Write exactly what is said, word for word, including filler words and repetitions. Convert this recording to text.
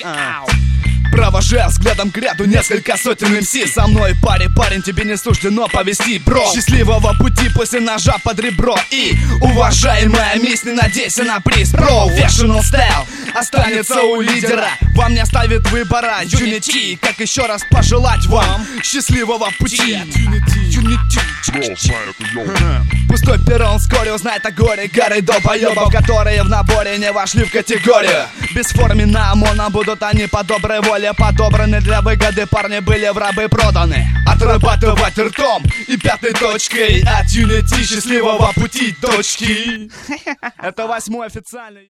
Провожая взглядом к ряду несколько сотен эм си. Со мной парень, парень, тебе не суждено повести, бро. Счастливого пути после ножа под ребро. И, уважаемая мисс, не надейся на приз. Professional style останется у лидера. Вам не оставит выбора Unity. Как еще раз пожелать вам счастливого пути. Пустой перрон вскоре узнает о горе горы долбоебов, которые в наборе не вошли в категорию. Бесформенно ОМОНом будут они по доброй воле подобраны. Для выгоды парни были в рабы проданы. Отрабатывать ртом и пятой точкой от Unity. Счастливого пути, дочки. Это восьмой официальный.